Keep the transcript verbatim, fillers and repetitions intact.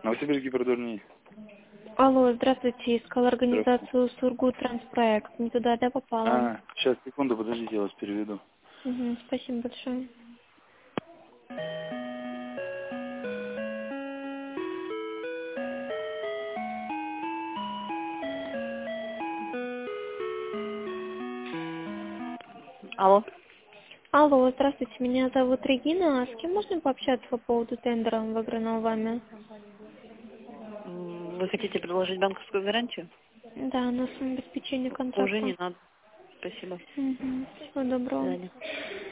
Новосибирский продорний. Алло, здравствуйте. Искала Здравствуйте. организацию Сургут Транспроект. Не туда, да, попала? А, сейчас, секунду, подождите, я вас переведу. Угу, спасибо большое. Алло. Алло, здравствуйте. Меня зовут Регина. А с кем можно пообщаться по поводу тендера в агрономами? М, Вы хотите предложить банковскую гарантию? Да, на самообеспечение Уже контракта. не надо. Спасибо. Угу. Всего До доброго. свидания.